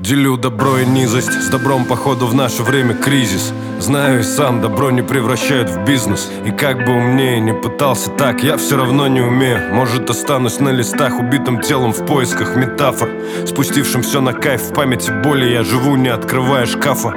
Делю добро и низость, с добром походу в наше время кризис. Знаю и сам, добро не превращают в бизнес. И как бы умнее не пытался так, я все равно не умею. Может, останусь на листах, убитым телом в поисках метафор, спустившим все на кайф. В памяти боли я живу, не открывая шкафа.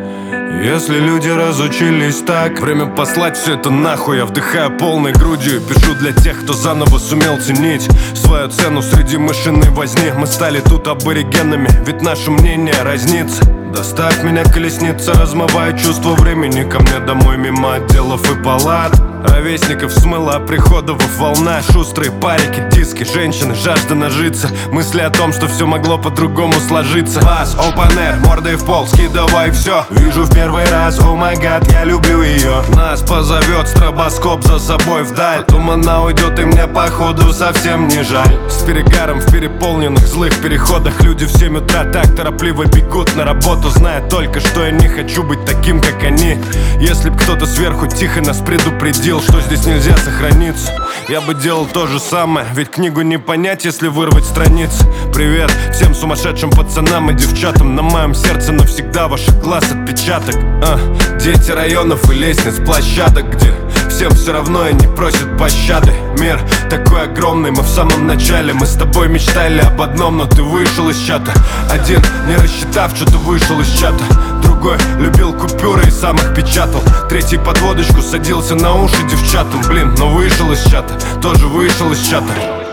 Если люди разучились так, время послать все это нахуй. Я вдыхаю полной грудью и пишу для тех, кто заново сумел ценить свою цену среди мышиной возни. Мы стали тут аборигенами, ведь наше мнение разнится. Доставь меня, колесница, размывая чувство времени. Ко мне домой мимо отделов и палат. Ровесников смыла приходовав волна. Шустрые парики, диски, женщины, жажда нажиться. Мысли о том, что все могло по-другому сложиться. Бас, open air, мордой в пол, скидывай все. Вижу в первый раз, о май гад, я люблю ее. Нас позовет стробоскоп за собой вдаль. Потом она уйдет, и мне походу совсем не жаль. С перегаром в переполненных злых переходах люди в 7 утра так торопливо бегут на работу, зная только, что я не хочу быть таким, как они. Если б кто-то сверху тихо нас предупредил, что здесь нельзя сохраниться, я бы делал то же самое. Ведь книгу не понять, если вырвать страницы. Привет всем сумасшедшим пацанам и девчатам. На моем сердце навсегда ваших глаз отпечаток. Дети районов и лестниц, площадок, где всем все равно и не просят пощады. Мир такой огромный, мы в самом начале. Мы с тобой мечтали об одном, но ты вышел из чата. Один, не рассчитав, что-то вышел из чата. Другой любил купюры и сам их печатал. Третий под водочку садился на уши девчатам. Блин, но вышел из чата, тоже вышел из чата.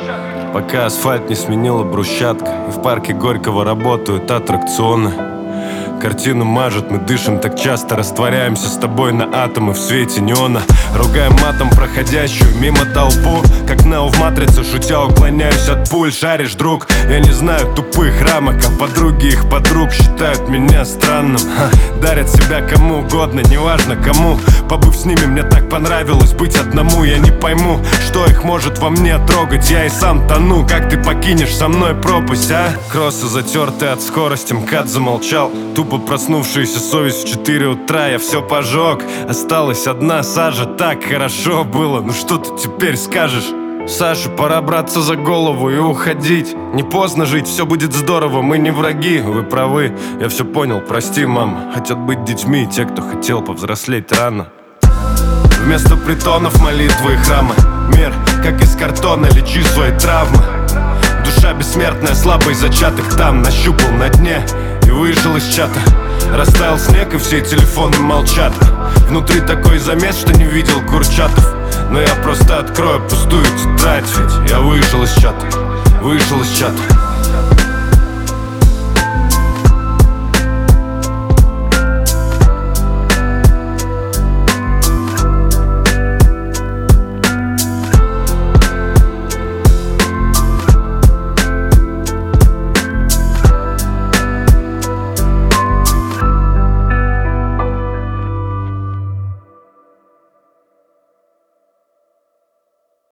Пока асфальт не сменила брусчатка, и в парке Горького работают аттракционы. Картину мажет, мы дышим так часто, растворяемся с тобой на атомы в свете неона. Ругаем матом проходящую мимо толпу, как Нео в матрице, шутя уклоняюсь от пуль. Шаришь, друг, я не знаю тупых рамок, а подруги их подруг считают меня странным. Дарят себя кому угодно, неважно кому. Побыв с ними, мне так понравилось быть одному. Я не пойму, что их может во мне трогать. Я и сам тону, как ты покинешь со мной пропасть, а? Кроссы затертые от скорости, МКАД замолчал. Тупо проснувшаяся совесть в 4 утра, я все пожег. Осталась одна сажа, так хорошо было. Ну что ты теперь скажешь? Саша, пора браться за голову и уходить. Не поздно жить, все будет здорово, мы не враги. Вы правы, я все понял, прости, мама. Хотят быть детьми те, кто хотел повзрослеть рано. Вместо притонов молитвы и храмы. Мир, как из картона, лечи свои травмы. Душа бессмертная, слабый зачаток там. Нащупал на дне и вышел из чата. Растаял снег, и все телефоны молчат. Внутри такой замес, что не видел Курчатов. Но я просто открою пустую тетрадь, ведь я вышел из чата, вышел из чата.